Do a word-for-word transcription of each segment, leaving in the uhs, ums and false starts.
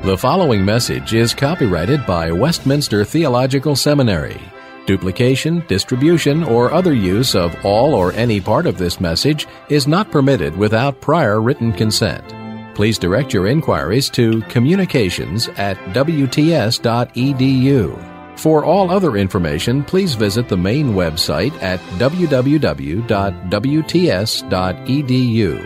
The following message is copyrighted by Westminster Theological Seminary. Duplication, distribution, or other use of all or any part of this message is not permitted without prior written consent. Please direct your inquiries to communications at w t s dot e d u. For all other information, please visit the main website at w w w dot w t s dot e d u.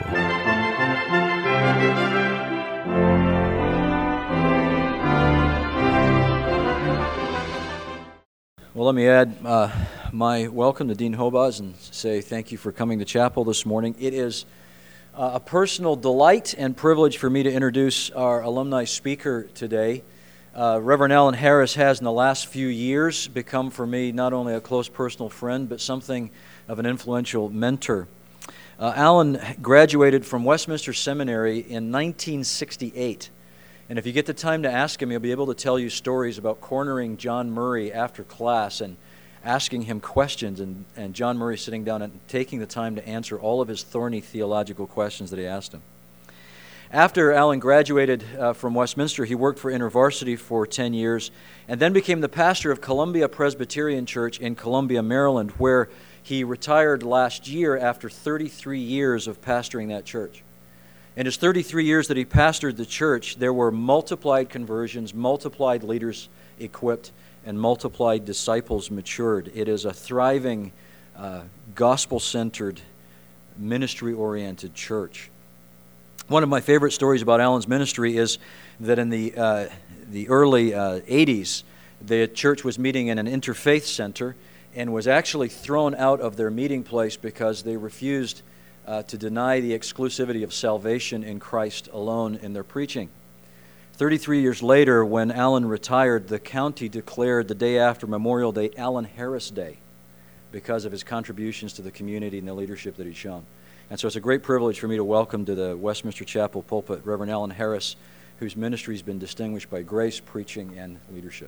Well, let me add uh, my welcome to Dean Hobaz and say thank you for coming to chapel this morning. It is uh, a personal delight and privilege for me to introduce our alumni speaker today. Uh, Reverend Alan Harris has, in the last few years, become for me not only a close personal friend, but something of an influential mentor. Uh, Alan graduated from Westminster Seminary in nineteen sixty-eight. And if you get the time to ask him, he'll be able to tell you stories about cornering John Murray after class and asking him questions, and, and John Murray sitting down and taking the time to answer all of his thorny theological questions that he asked him. After Alan graduated uh, from Westminster, he worked for InterVarsity for ten years and then became the pastor of Columbia Presbyterian Church in Columbia, Maryland, where he retired last year after thirty-three years of pastoring that church. In his thirty-three years that he pastored the church, there were multiplied conversions, multiplied leaders equipped, and multiplied disciples matured. It is a thriving, uh, gospel-centered, ministry-oriented church. One of my favorite stories about Alan's ministry is that in the uh, the early uh, eighties, the church was meeting in an interfaith center and was actually thrown out of their meeting place because they refused Uh, to deny the exclusivity of salvation in Christ alone in their preaching. thirty-three years later, when Alan retired, the county declared the day after Memorial Day Alan Harris Day because of his contributions to the community and the leadership that he's shown. And so it's a great privilege for me to welcome to the Westminster Chapel pulpit Reverend Alan Harris, whose ministry has been distinguished by grace, preaching, and leadership.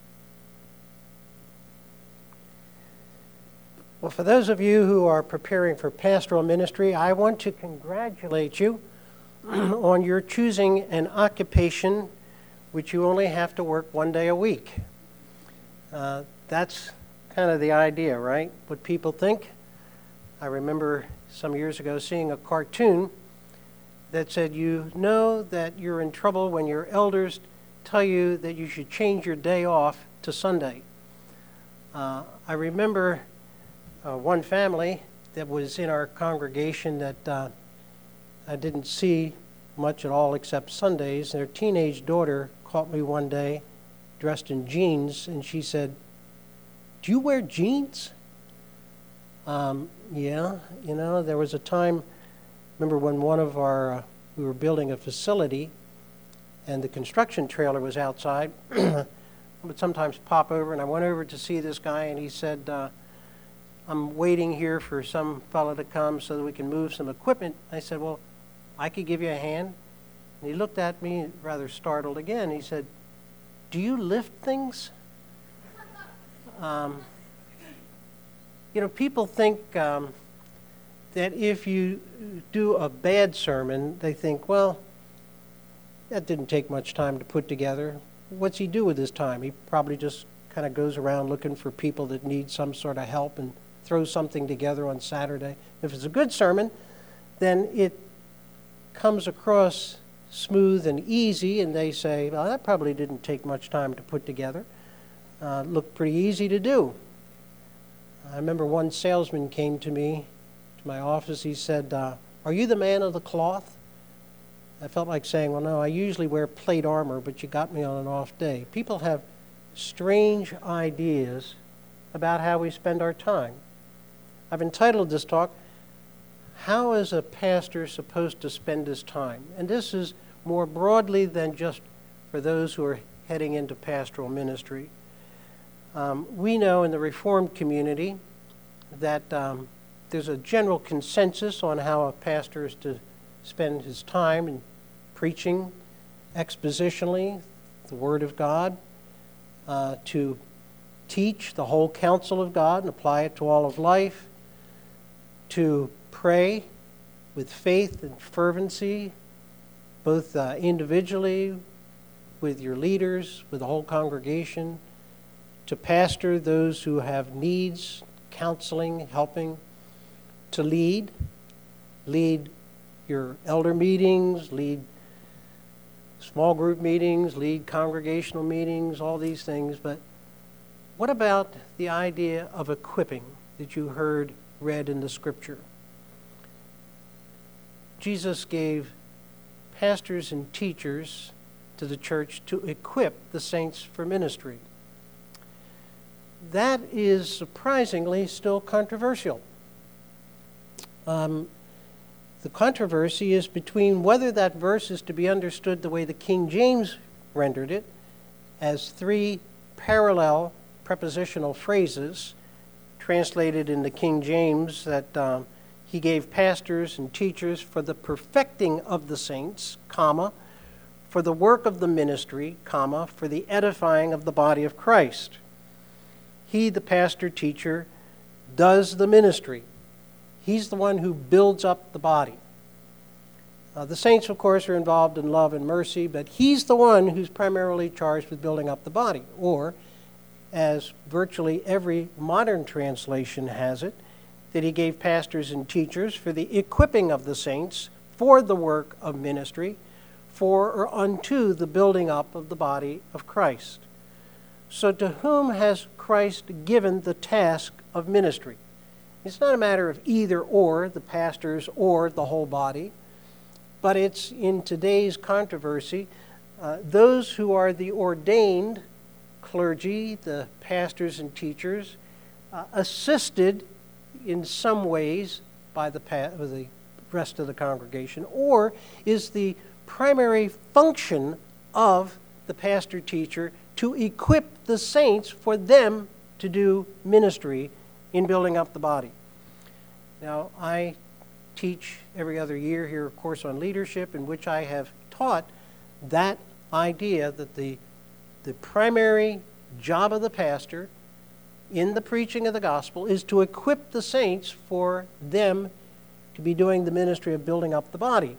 Well, for those of you who are preparing for pastoral ministry, I want to congratulate you on your choosing an occupation which you only have to work one day a week. Uh, that's kind of the idea, right? What people think. I remember some years ago seeing a cartoon that said, you know that you're in trouble when your elders tell you that you should change your day off to Sunday. Uh, I remember Uh, one family that was in our congregation that uh, I didn't see much at all except Sundays. Their teenage daughter caught me one day dressed in jeans, and she said, "Do you wear jeans?" Um, yeah, you know, there was a time, remember when one of our, uh, we were building a facility, and the construction trailer was outside. I would sometimes pop over, and I went over to see this guy, and he said, uh, I'm waiting here for some fellow to come so that we can move some equipment. I said, well, I could give you a hand. And he looked at me rather startled again. He said, do you lift things? Um, you know, people think um, that if you do a bad sermon, they think, well, that didn't take much time to put together. What's he do with his time? He probably just kind of goes around looking for people that need some sort of help and throw something together on Saturday. If it's a good sermon, then it comes across smooth and easy, and they say, well, that probably didn't take much time to put together. Uh, looked pretty easy to do. I remember one salesman came to me, to my office. He said, uh, are you the man of the cloth? I felt like saying, well, no, I usually wear plate armor, but you got me on an off day. People have strange ideas about how we spend our time. I've entitled this talk, How is a Pastor Supposed to Spend His Time? And this is more broadly than just for those who are heading into pastoral ministry. Um, we know in the Reformed community that um, there's a general consensus on how a pastor is to spend his time in preaching expositionally the Word of God, uh, to teach the whole counsel of God and apply it to all of life, to pray with faith and fervency, both uh, individually, with your leaders, with the whole congregation, to pastor those who have needs, counseling, helping, to lead, lead your elder meetings, lead small group meetings, lead congregational meetings, all these things. But what about the idea of equipping that you heard read in the scripture? Jesus gave pastors and teachers to the church to equip the saints for ministry. That is surprisingly still controversial. Um, the controversy is between whether that verse is to be understood the way the King James rendered it, as three parallel prepositional phrases translated in the King James, that um, he gave pastors and teachers for the perfecting of the saints, comma, for the work of the ministry, comma, for the edifying of the body of Christ. He, the pastor teacher, does the ministry. He's the one who builds up the body. Uh, the saints, of course, are involved in love and mercy, but he's the one who's primarily charged with building up the body. Or, as virtually every modern translation has it, that he gave pastors and teachers for the equipping of the saints for the work of ministry, for or unto the building up of the body of Christ. So to whom has Christ given the task of ministry? It's not a matter of either or, the pastors or the whole body, but it's in today's controversy, uh, those who are the ordained clergy, the pastors and teachers, uh, assisted in some ways by the, pa- the rest of the congregation, or is the primary function of the pastor-teacher to equip the saints for them to do ministry in building up the body. Now, I teach every other year here a course on leadership in which I have taught that idea that the, the primary job of the pastor in the preaching of the gospel is to equip the saints for them to be doing the ministry of building up the body.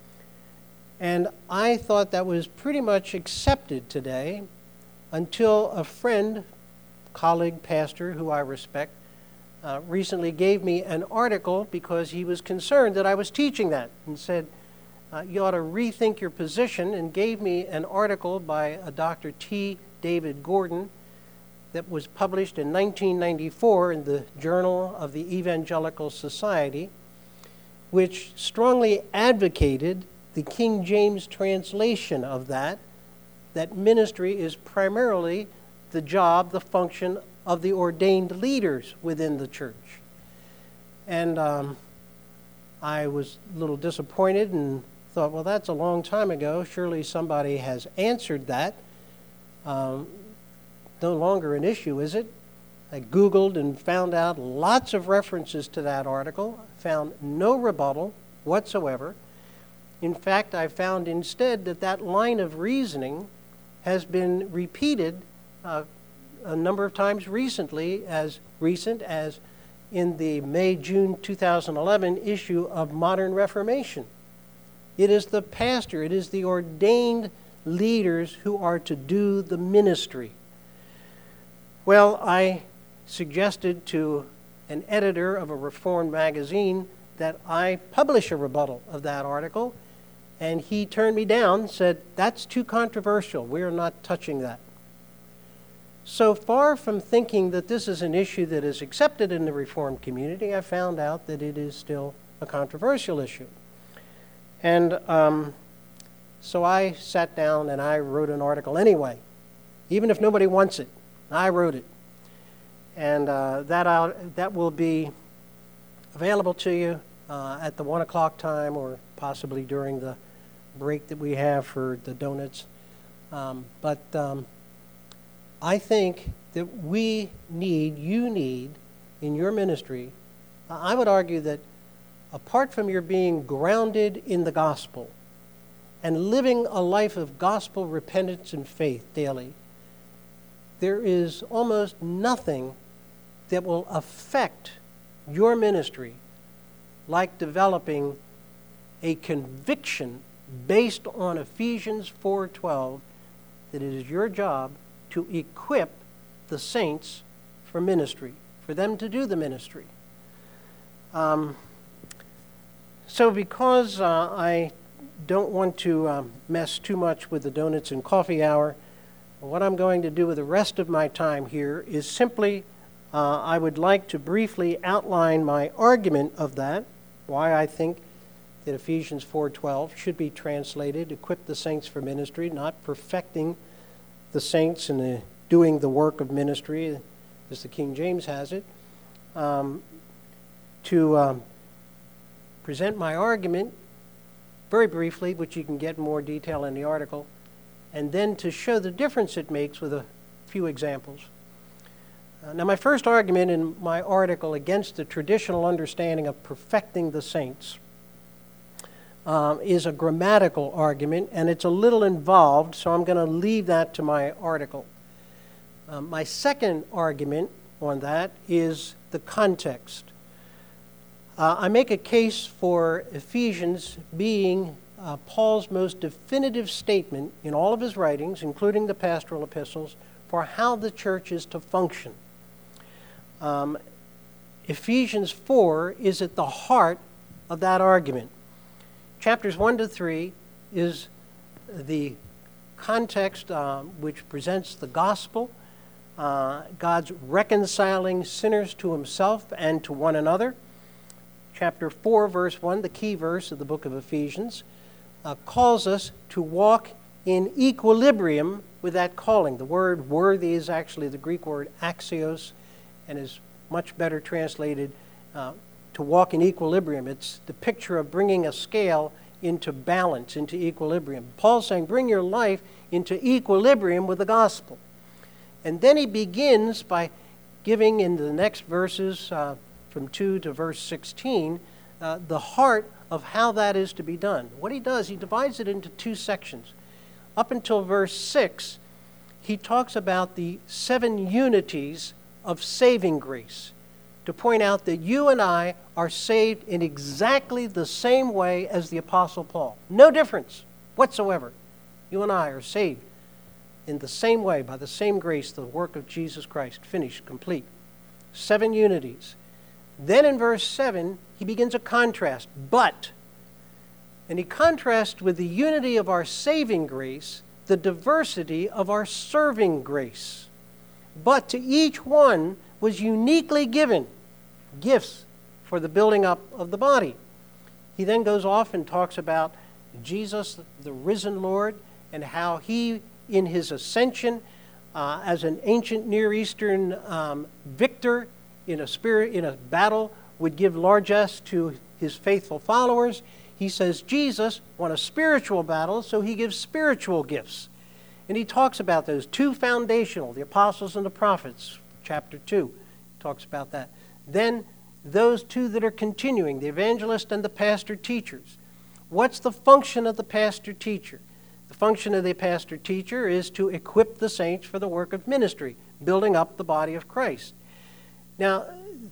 And I thought that was pretty much accepted today until a friend, colleague, pastor who I respect, uh, recently gave me an article because he was concerned that I was teaching that and said, uh, you ought to rethink your position, and gave me an article by a Doctor T. David Gordon that was published in nineteen ninety-four in the Journal of the Evangelical Society, which strongly advocated the King James translation of that, that ministry is primarily the job, the function of the ordained leaders within the church. And um, I was a little disappointed and thought, well, that's a long time ago. Surely somebody has answered that. Um, no longer an issue, is it? I Googled and found out lots of references to that article, found no rebuttal whatsoever. In fact, I found instead that that line of reasoning has been repeated uh, a number of times recently, as recent as in the May-June two thousand eleven issue of Modern Reformation. It is the pastor, it is the ordained leaders who are to do the ministry. Well, I suggested to an editor of a Reformed magazine that I publish a rebuttal of that article, and he turned me down, said, that's too controversial. We are not touching that. So far from thinking that this is an issue that is accepted in the Reformed community, I found out that it is still a controversial issue. And um, so I sat down and I wrote an article anyway, even if nobody wants it. I wrote it. And uh, that, out, that will be available to you uh, at the one o'clock time, or possibly during the break that we have for the donuts. Um, but um, I think that we need, you need, in your ministry, uh, I would argue that apart from your being grounded in the gospel and living a life of gospel repentance and faith daily, there is almost nothing that will affect your ministry like developing a conviction based on Ephesians four twelve that it is your job to equip the saints for ministry, for them to do the ministry. Um, so because uh, I don't want to um, mess too much with the donuts and coffee hour, what I'm going to do with the rest of my time here is simply uh, I would like to briefly outline my argument of that, why I think that Ephesians four twelve should be translated, equip the saints for ministry, not perfecting the saints and the, doing the work of ministry, as the King James has it. Um, to um, present my argument very briefly, which you can get in more detail in the article, and then to show the difference it makes with a few examples. Uh, now, my first argument in my article against the traditional understanding of perfecting the saints um, is a grammatical argument, and it's a little involved, so I'm going to leave that to my article. Um, my second argument on that is the context. Uh, I make a case for Ephesians being uh, Paul's most definitive statement in all of his writings, including the pastoral epistles, for how the church is to function. Um, Ephesians four is at the heart of that argument. Chapters one to three is the context uh, which presents the gospel, uh, God's reconciling sinners to himself and to one another. Chapter four, verse one, the key verse of the book of Ephesians, uh, calls us to walk in equilibrium with that calling. The word worthy is actually the Greek word axios and is much better translated uh, to walk in equilibrium. It's the picture of bringing a scale into balance, into equilibrium. Paul's saying, bring your life into equilibrium with the gospel. And then he begins by giving in the next verses, uh, from two to verse sixteen, uh, the heart of how that is to be done. What he does, he divides it into two sections. Up until verse six, he talks about the seven unities of saving grace, to point out that you and I are saved in exactly the same way as the Apostle Paul. No difference whatsoever. You and I are saved in the same way, by the same grace, the work of Jesus Christ, finished, complete. Seven unities. Then in verse seven, he begins a contrast. But, and he contrasts with the unity of our saving grace, the diversity of our serving grace. But to each one was uniquely given gifts for the building up of the body. He then goes off and talks about Jesus, the risen Lord, and how he, in his ascension, uh, as an ancient Near Eastern um, victor, in a spirit, in a battle, would give largesse to his faithful followers. He says Jesus won a spiritual battle, so he gives spiritual gifts. And he talks about those two foundational, the apostles and the prophets, chapter two, talks about that. Then those two that are continuing, the evangelist and the pastor teachers. What's the function of the pastor teacher? The function of the pastor teacher is to equip the saints for the work of ministry, building up the body of Christ. Now,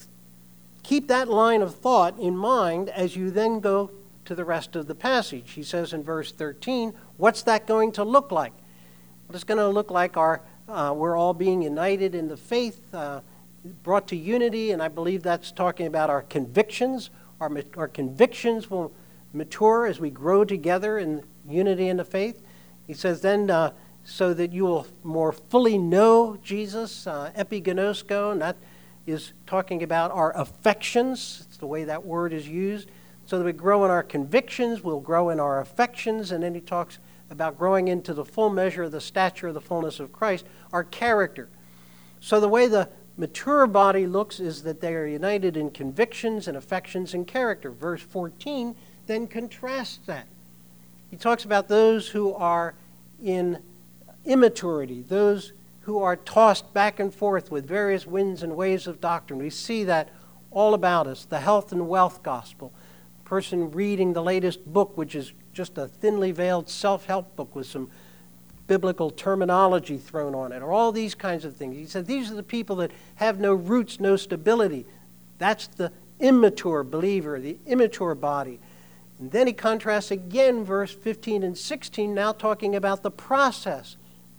keep that line of thought in mind as you then go to the rest of the passage. He says in verse thirteen, what's that going to look like? Well, it's going to look like our uh, we're all being united in the faith, uh, brought to unity, and I believe that's talking about our convictions. Our, our convictions will mature as we grow together in unity in the faith. He says then, uh, so that you will more fully know Jesus, uh, epigenosko, and that is talking about our affections. It's the way that word is used. So that we grow in our convictions, we'll grow in our affections, and then he talks about growing into the full measure of the stature of the fullness of Christ, our character. So the way the mature body looks is that they are united in convictions and affections and character. Verse fourteen then contrasts that. He talks about those who are in immaturity, those who are tossed back and forth with various winds and waves of doctrine. We see that all about us, the health and wealth gospel. A person reading the latest book, which is just a thinly veiled self-help book with some biblical terminology thrown on it, or all these kinds of things. He said these are the people that have no roots, no stability. That's the immature believer, the immature body. And then he contrasts again verse fifteen and sixteen, now talking about the process,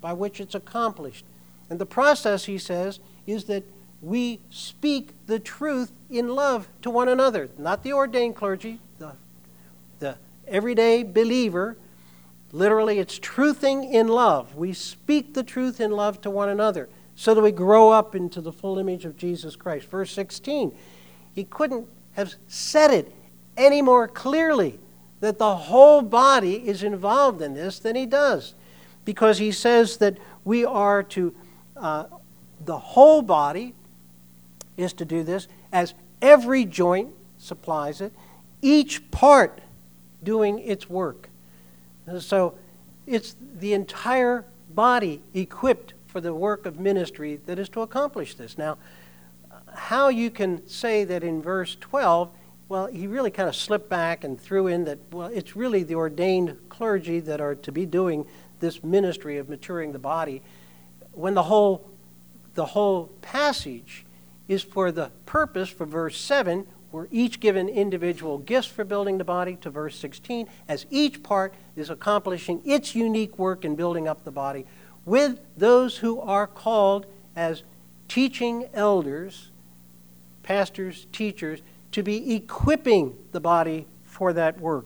by which it's accomplished. And the process, he says, is that we speak the truth in love to one another. Not the ordained clergy, the, the everyday believer. Literally, it's truthing in love. We speak the truth in love to one another so that we grow up into the full image of Jesus Christ. Verse sixteen, he couldn't have said it any more clearly that the whole body is involved in this than he does. Because he says that we are to, uh, the whole body is to do this as every joint supplies it, each part doing its work. So it's the entire body equipped for the work of ministry that is to accomplish this. Now, how you can say that in verse twelve, well, he really kind of slipped back and threw in that, well, it's really the ordained clergy that are to be doing this ministry of maturing the body, when the whole, the whole passage is for the purpose, for verse seven, we're each given individual gifts for building the body, to verse sixteen, as each part is accomplishing its unique work in building up the body, with those who are called as teaching elders, pastors, teachers, to be equipping the body for that work.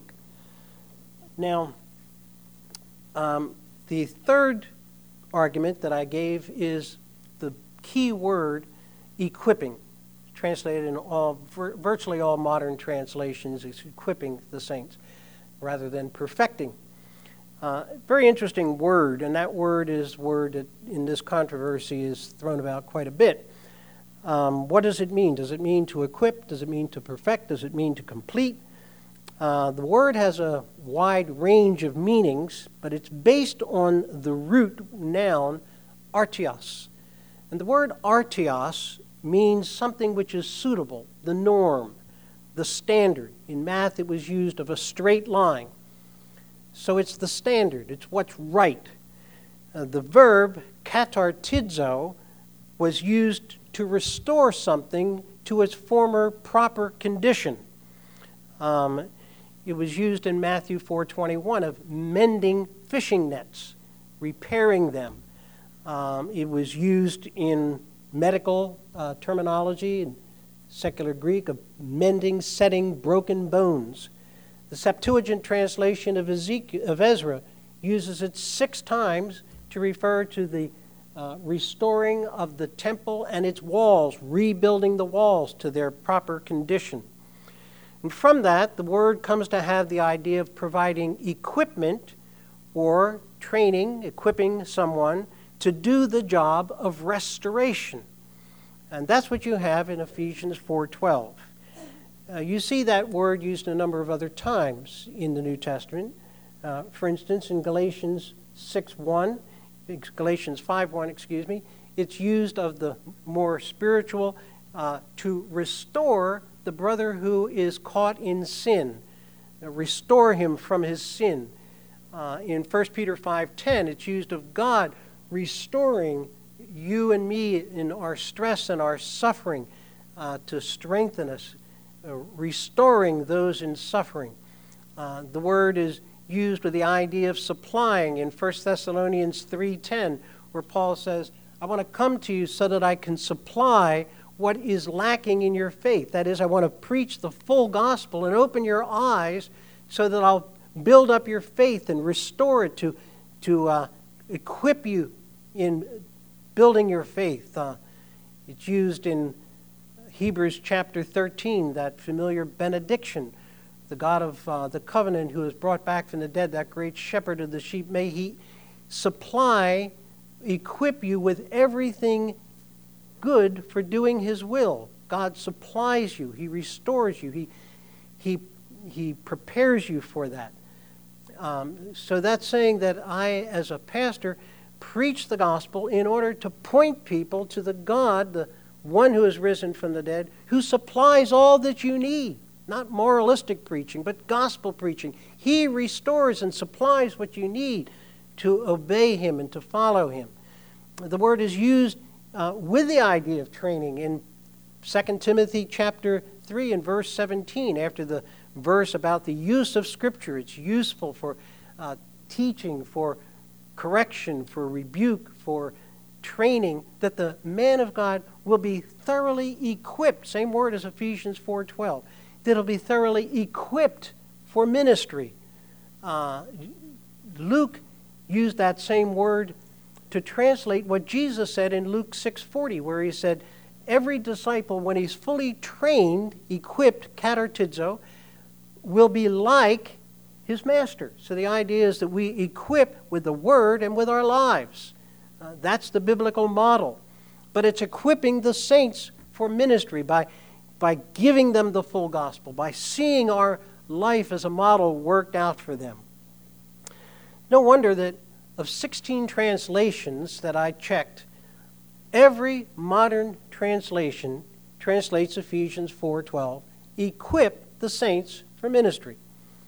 Now, um, the third argument that I gave is the key word, equipping. Translated in all, virtually all modern translations, is equipping the saints rather than perfecting. Uh, very interesting word, and that word is word that in this controversy is thrown about quite a bit. Um, what does it mean? Does it mean to equip? Does it mean to perfect? Does it mean to complete? Uh, the word has a wide range of meanings, but it's based on the root noun artios. And the word artios means something which is suitable, the norm, the standard. In math, it was used of a straight line. So it's the standard. It's what's right. Uh, the verb katartizo was used to restore something to its former proper condition. Um, it was used in Matthew four twenty-one of mending fishing nets, repairing them. Um, it was used in medical uh, terminology in secular Greek of mending, setting broken bones. The Septuagint translation of, Ezekiel, of Ezra uses it six times to refer to the uh, restoring of the temple and its walls, rebuilding the walls to their proper condition. And from that, the word comes to have the idea of providing equipment or training, equipping someone to do the job of restoration. And that's what you have in Ephesians four twelve. Uh, you see that word used a number of other times in the New Testament. Uh, for instance, in Galatians six one, Galatians five one, excuse me, it's used of the more spiritual uh, to restore the brother who is caught in sin, uh, restore him from his sin. Uh, in First Peter five ten, it's used of God restoring you and me in our stress and our suffering uh, to strengthen us, uh, restoring those in suffering. Uh, the word is used with the idea of supplying in First Thessalonians three ten, where Paul says, I want to come to you so that I can supply what is lacking in your faith. That is, I want to preach the full gospel and open your eyes so that I'll build up your faith and restore it to, to uh, equip you in building your faith. Uh, it's used in Hebrews chapter thirteen, that familiar benediction. The God of uh, the covenant who has brought back from the dead, that great shepherd of the sheep, may he supply, equip you with everything good for doing his will. God supplies you. He restores you. He, he, he prepares you for that. Um, so that's saying that I, as a pastor, preach the gospel in order to point people to the God, the one who has risen from the dead, who supplies all that you need. Not moralistic preaching, but gospel preaching. He restores and supplies what you need to obey him and to follow him. The word is used uh, with the idea of training in Second Timothy chapter three and verse seventeen, after the verse about the use of Scripture. It's useful for uh, teaching, for correction, for rebuke, for training, that the man of God will be thoroughly equipped, same word as Ephesians four twelve, that he'll be thoroughly equipped for ministry. Uh, Luke used that same word to translate what Jesus said in Luke six forty, where he said, every disciple, when he's fully trained, equipped, katartizo, will be like his master. So the idea is that we equip with the Word and with our lives. Uh, that's the biblical model. But it's equipping the saints for ministry by, by giving them the full gospel, by seeing our life as a model worked out for them. No wonder that of sixteen translations that I checked, every modern translation translates Ephesians four twelve, equip the saints for ministry.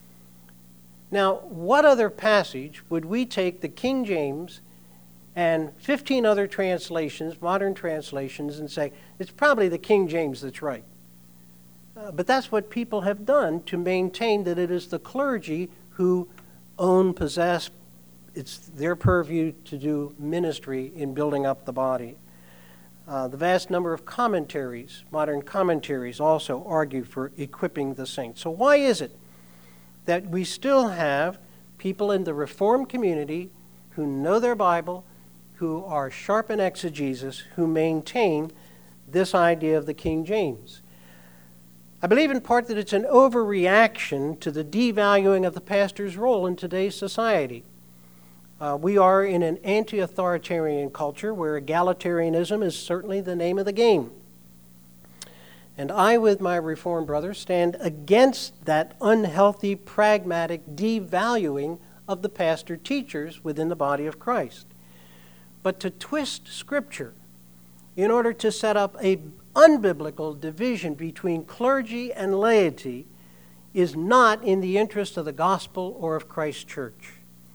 Now, what other passage would we take the King James and fifteen other translations, modern translations, and say, it's probably the King James that's right? Uh, but that's what people have done to maintain that it is the clergy who own, possess, it's their purview to do ministry in building up the body. Uh, the vast number of commentaries, modern commentaries, also argue for equipping the saints. So why is it that we still have people in the Reformed community who know their Bible, who are sharp in exegesis, who maintain this idea of the King James? I believe in part that it's an overreaction to the devaluing of the pastor's role in today's society. Uh, we are in an anti-authoritarian culture where egalitarianism is certainly the name of the game. And I, with my Reformed brothers, stand against that unhealthy, pragmatic devaluing of the pastor-teachers within the body of Christ. But to twist Scripture in order to set up a unbiblical division between clergy and laity is not in the interest of the gospel or of Christ's church.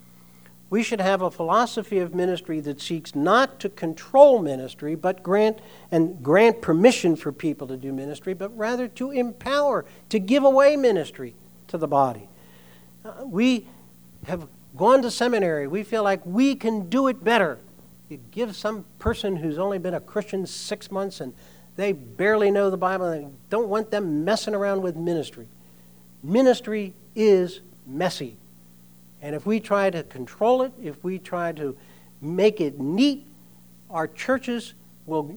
We should have a philosophy of ministry that seeks not to control ministry, but grant and grant permission for people to do ministry, but rather to empower, to give away ministry to the body. Uh, we have gone to seminary. We feel like we can do it better. You give some person who's only been a Christian six months and they barely know the Bible and don't want them messing around with ministry. Ministry is messy. And if we try to control it, if we try to make it neat, our churches will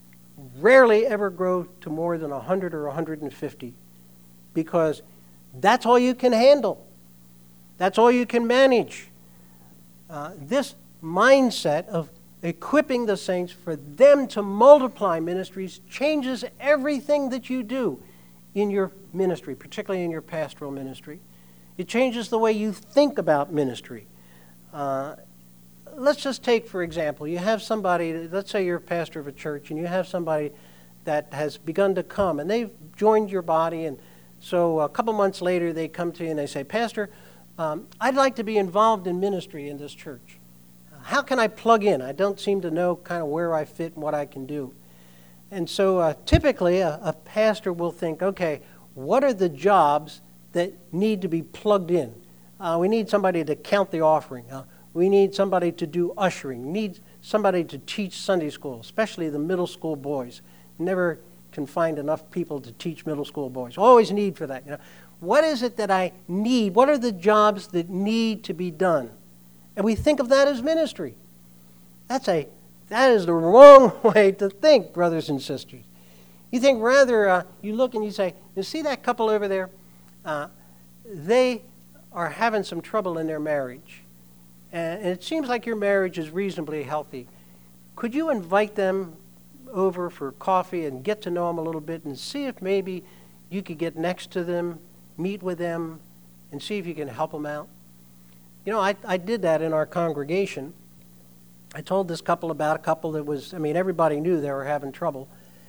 rarely ever grow to more than one hundred or one hundred fifty, because that's all you can handle. That's all you can manage. Uh, this mindset of equipping the saints for them to multiply ministries changes everything that you do in your ministry, particularly in your pastoral ministry. It changes the way you think about ministry. Uh, let's just take, for example, you have somebody, let's say you're a pastor of a church, and you have somebody that has begun to come, and they've joined your body, and so a couple months later they come to you and they say, Pastor, um, I'd like to be involved in ministry in this church. How can I plug in? I don't seem to know kind of where I fit and what I can do. And so uh, typically a, a pastor will think, okay, what are the jobs that need to be plugged in? Uh, we need somebody to count the offering. Uh, we need somebody to do ushering. We need somebody to teach Sunday school, especially the middle school boys. Never can find enough people to teach middle school boys. Always need for that. You know, what is it that I need? What are the jobs that need to be done? And we think of that as ministry. That's a that is the wrong way to think, brothers and sisters. You think rather, uh, you look and you say, you see that couple over there? Uh, they are having some trouble in their marriage. And it seems like your marriage is reasonably healthy. Could you invite them over for coffee and get to know them a little bit and see if maybe you could get next to them, meet with them, and see if you can help them out? You know, I, I did that in our congregation. I told this couple about a couple that was, I mean, everybody knew they were having trouble.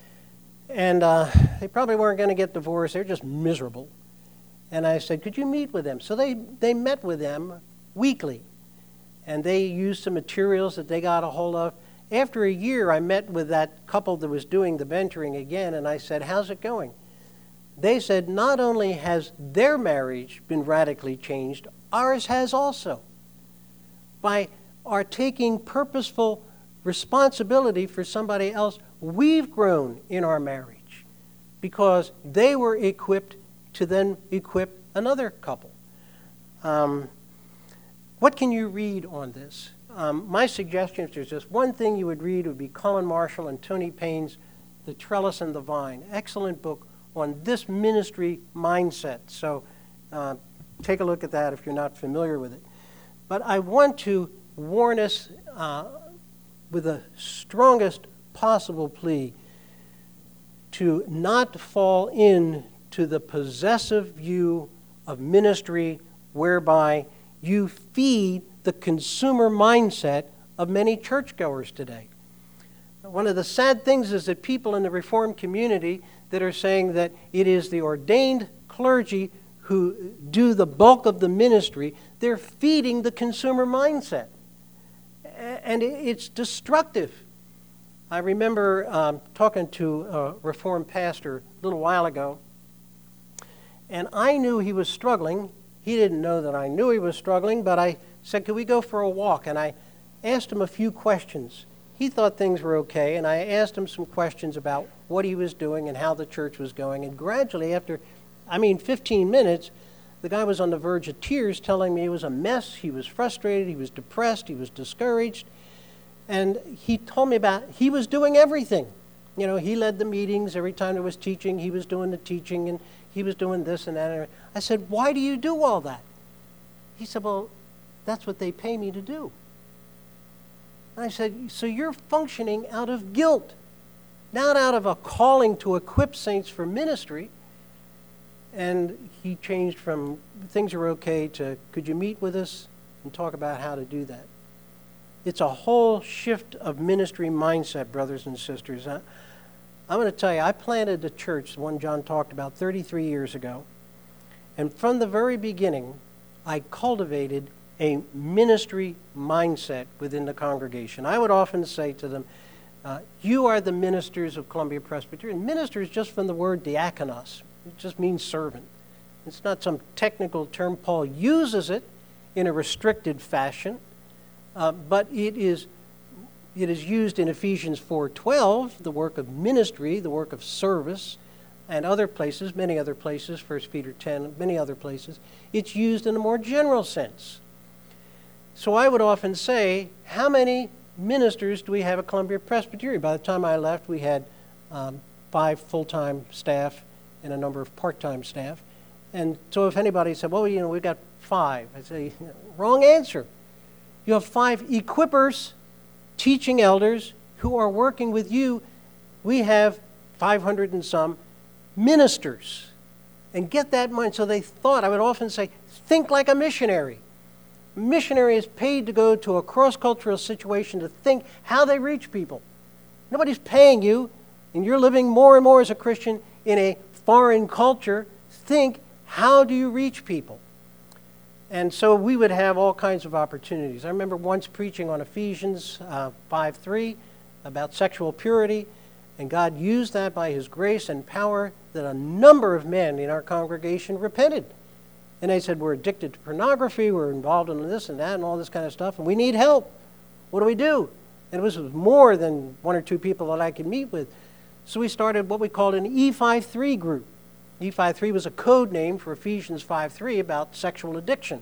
And uh, they probably weren't going to get divorced. They were just miserable. And I said, could you meet with them? So they, they met with them weekly. And they used some materials that they got a hold of. After a year, I met with that couple that was doing the mentoring again, and I said, how's it going? They said not only has their marriage been radically changed, ours has also. By are taking purposeful responsibility for somebody else, we've grown in our marriage because they were equipped to then equip another couple. Um, what can you read on this? Um, my suggestion, if there's just one thing you would read, would be Cullen Marshall and Tony Payne's The Trellis and the Vine. Excellent book on this ministry mindset. So uh, take a look at that if you're not familiar with it. But I want to warn us uh, with the strongest possible plea to not fall into the possessive view of ministry whereby you feed the consumer mindset of many churchgoers today. One of the sad things is that people in the Reformed community that are saying that it is the ordained clergy who do the bulk of the ministry, they're feeding the consumer mindset. And it's destructive. I remember um, talking to a Reformed pastor a little while ago, and I knew he was struggling. He didn't know that I knew he was struggling, but I said, could we go for a walk? And I asked him a few questions. He thought things were okay, and I asked him some questions about what he was doing and how the church was going. And gradually, after, I mean, fifteen minutes, the guy was on the verge of tears telling me it was a mess. He was frustrated. He was depressed. He was discouraged. And he told me about, he was doing everything. You know, he led the meetings. Every time there was teaching, he was doing the teaching, and he was doing this and that. I said, why do you do all that? He said, well, that's what they pay me to do. And I said, so you're functioning out of guilt, not out of a calling to equip saints for ministry. And he changed from things are okay to could you meet with us and talk about how to do that. It's a whole shift of ministry mindset, brothers and sisters. I, I'm going to tell you, I planted a church, the one John talked about, thirty-three years ago. And from the very beginning, I cultivated a ministry mindset within the congregation. I would often say to them, uh, you are the ministers of Columbia Presbyterian. Ministers just from the word diakonos. It just means servant. It's not some technical term. Paul uses it in a restricted fashion, uh, but it is it is used in Ephesians four twelve, the work of ministry, the work of service, and other places, many other places, First Peter ten, many other places. It's used in a more general sense. So I would often say, how many ministers do we have at Columbia Presbyterian? By the time I left, we had um, five full-time staff and a number of part-time staff. And so if anybody said, well, you know, we've got five, I'd say, wrong answer. You have five equippers, teaching elders who are working with you. We have five hundred and some ministers. And get that in mind. So they thought, I would often say, think like a missionary. A missionary is paid to go to a cross-cultural situation to think how they reach people. Nobody's paying you, and you're living more and more as a Christian in a foreign culture. Think, how do you reach people? And so we would have all kinds of opportunities. I remember once preaching on Ephesians uh, five three about sexual purity, and God used that by His grace and power that a number of men in our congregation repented. And they said, we're addicted to pornography, we're involved in this and that and all this kind of stuff, and we need help. What do we do? And it was more than one or two people that I could meet with. So we started what we called an E fifty-three group. E fifty-three was a code name for Ephesians five three about sexual addiction.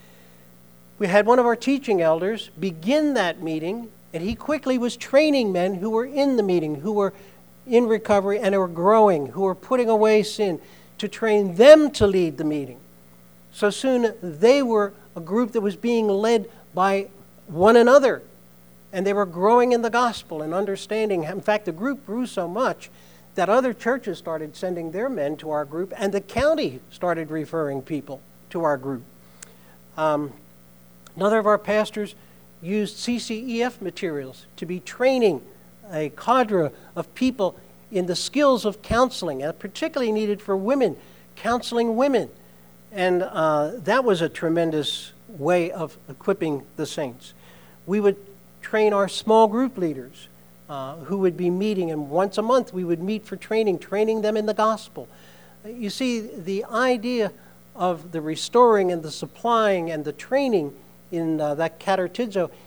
We had one of our teaching elders begin that meeting, and he quickly was training men who were in the meeting, who were in recovery and who were growing, who were putting away sin, to train them to lead the meeting. So soon they were a group that was being led by one another, and they were growing in the gospel and understanding. In fact, the group grew so much that other churches started sending their men to our group, and the county started referring people to our group. Um, another of our pastors used C C E F materials to be training a cadre of people in the skills of counseling, and particularly needed for women, counseling women. And uh, that was a tremendous way of equipping the saints. We would train our small group leaders uh, who would be meeting, and once a month we would meet for training, training them in the gospel. You see, the idea of the restoring and the supplying and the training in uh, that katartizo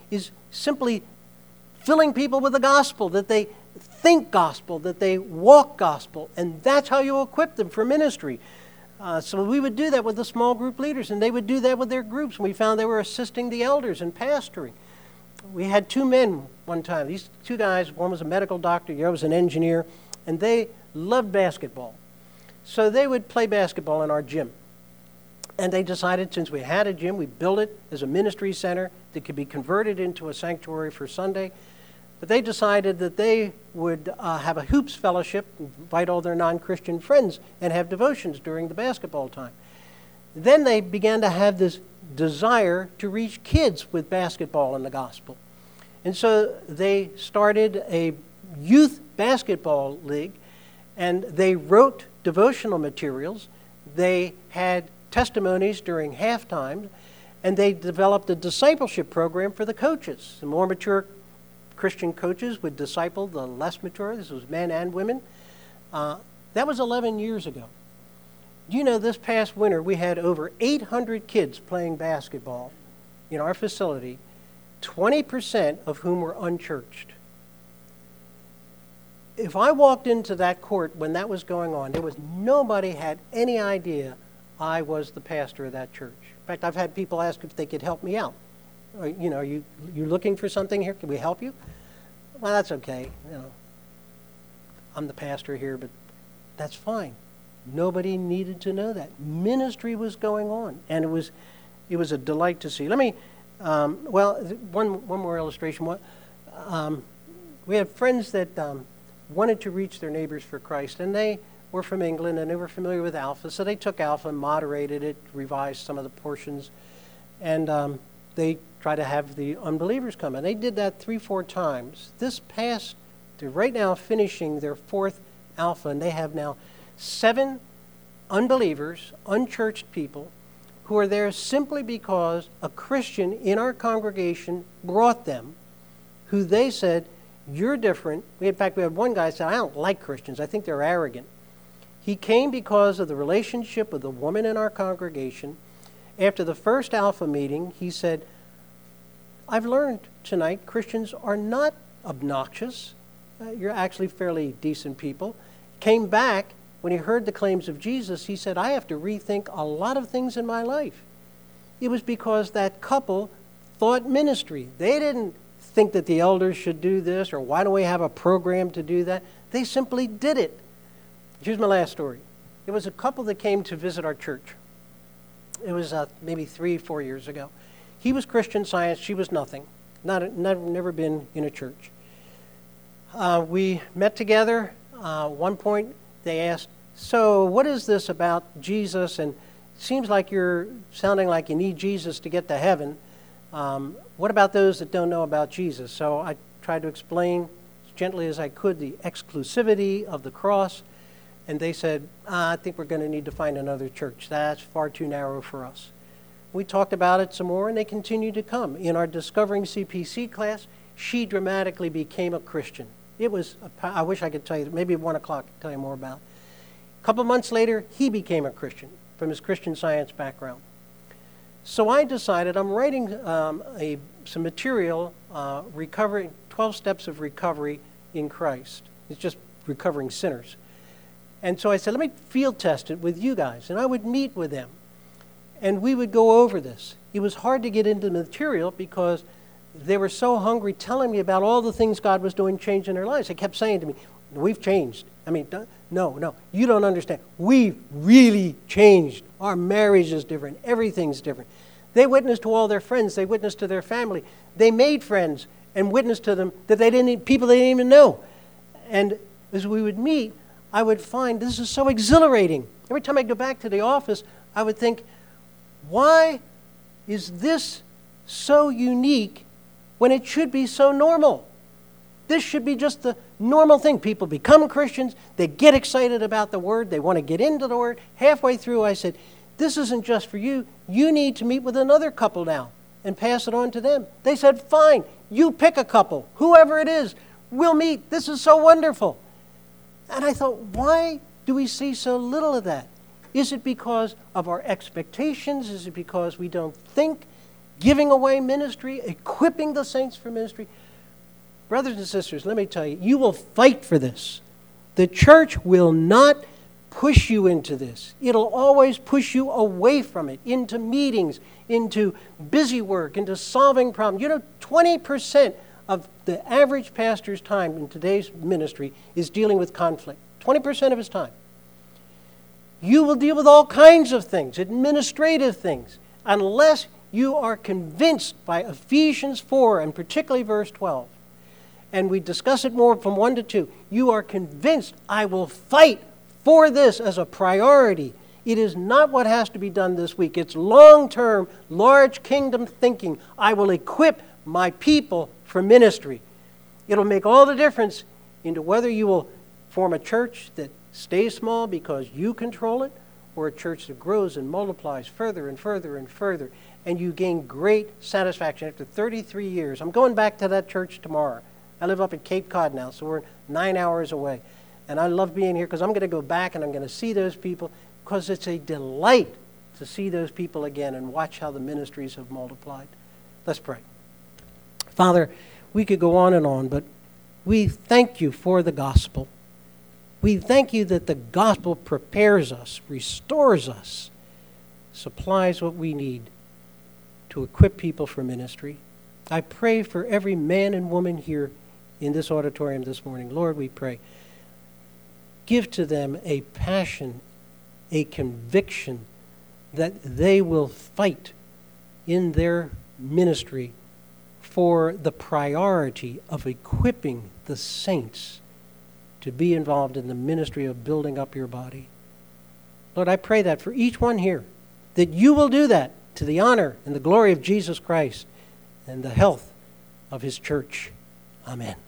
is simply filling people with the gospel, that they think gospel, that they walk gospel, and that's how you equip them for ministry. Uh, so we would do that with the small group leaders, and they would do that with their groups. And we found they were assisting the elders in pastoring. We had two men one time. These two guys, one was a medical doctor, the other was an engineer, and they loved basketball. So they would play basketball in our gym. And they decided, since we had a gym, we built it as a ministry center that could be converted into a sanctuary for Sunday. But they decided that they would uh, have a hoops fellowship, invite all their non-Christian friends, and have devotions during the basketball time. Then they began to have this desire to reach kids with basketball and the gospel. And so they started a youth basketball league, and they wrote devotional materials. They had testimonies during halftime, and they developed a discipleship program for the coaches. The more mature Christian coaches would disciple the less mature. This was men and women. Uh, that was eleven years ago. Do you know this past winter we had over eight hundred kids playing basketball in our facility, twenty percent of whom were unchurched. If I walked into that court when that was going on, there was nobody had any idea I was the pastor of that church. In fact, I've had people ask if they could help me out. Or, you know, are you you looking for something here? Can we help you? Well, that's okay. You know, I'm the pastor here, but that's fine. Nobody needed to know that. Ministry was going on, and it was it was a delight to see. Let me, um, well, one one more illustration. One, um, we had friends that um, wanted to reach their neighbors for Christ, and they were from England, and they were familiar with Alpha, so they took Alpha and moderated it, revised some of the portions, and um, they tried to have the unbelievers come. And they did that three, four times. This past, they're right now finishing their fourth Alpha, and they have now seven unbelievers, unchurched people, who are there simply because a Christian in our congregation brought them, who they said, you're different. We, in fact, we had one guy say, I don't like Christians. I think they're arrogant. He came because of the relationship with a woman in our congregation. After the first Alpha meeting, he said, I've learned tonight Christians are not obnoxious. Uh, you're actually fairly decent people. Came back, when he heard the claims of Jesus, he said, I have to rethink a lot of things in my life. It was because that couple thought ministry. They didn't think that the elders should do this, or why don't we have a program to do that? They simply did it. Here's my last story. There was a couple that came to visit our church. It was uh, maybe three, four years ago. He was Christian Science. She was nothing. Not, never, never been in a church. Uh, we met together. Uh, one point, they asked, so what is this about Jesus? And it seems like you're sounding like you need Jesus to get to heaven. Um, what about those that don't know about Jesus? So I tried to explain as gently as I could the exclusivity of the cross. And they said, ah, I think we're going to need to find another church. That's far too narrow for us. We talked about it some more, and they continued to come. In our Discovering C P C class, she dramatically became a Christian. It was, a, I wish I could tell you, maybe at one o'clock I could tell you more about it. A couple months later, he became a Christian from his Christian Science background. So I decided I'm writing um, a, some material, uh, recovering, twelve steps of recovery in Christ. It's just recovering sinners. And so I said, let me field test it with you guys. And I would meet with them. And we would go over this. It was hard to get into the material because they were so hungry telling me about all the things God was doing, changing their lives. They kept saying to me, we've changed. I mean, no, no, you don't understand. We've really changed. Our marriage is different. Everything's different. They witnessed to all their friends. They witnessed to their family. They made friends and witnessed to them that they didn't, people they didn't even know. And as we would meet, I would find this is so exhilarating. Every time I go back to the office, I would think, why is this so unique when it should be so normal? This should be just the normal thing. People become Christians. They get excited about the Word. They want to get into the Word. Halfway through, I said, this isn't just for you. You need to meet with another couple now and pass it on to them. They said, fine, you pick a couple, whoever it is. We'll meet. This is so wonderful. And I thought, why do we see so little of that? Is it because of our expectations? Is it because we don't think giving away ministry, equipping the saints for ministry. Brothers and sisters, let me tell you, you will fight for this. The church will not push you into this. It'll always push you away from it, into meetings, into busy work, into solving problems. You know, twenty percent of the average pastor's time in today's ministry is dealing with conflict. twenty percent of his time. You will deal with all kinds of things, administrative things, unless you are convinced by Ephesians four, and particularly verse twelve. And we discuss it more from one to two. You are convinced, I will fight for this as a priority. It is not what has to be done this week. It's long-term, large kingdom thinking. I will equip my people for ministry. It'll make all the difference into whether you will form a church that stays small because you control it, or a church that grows and multiplies further and further and further, and you gain great satisfaction after thirty-three years. I'm going back to that church tomorrow. I live up at Cape Cod now, so we're nine hours away. And I love being here because I'm going to go back and I'm going to see those people, because it's a delight to see those people again and watch how the ministries have multiplied. Let's pray. Father, we could go on and on, but we thank you for the gospel. We thank you that the gospel prepares us, restores us, supplies what we need to equip people for ministry. I pray for every man and woman here in this auditorium this morning. Lord, we pray, give to them a passion, a conviction that they will fight in their ministry for the priority of equipping the saints to be involved in the ministry of building up your body. Lord, I pray that for each one here, that you will do that to the honor and the glory of Jesus Christ and the health of his church. Amen.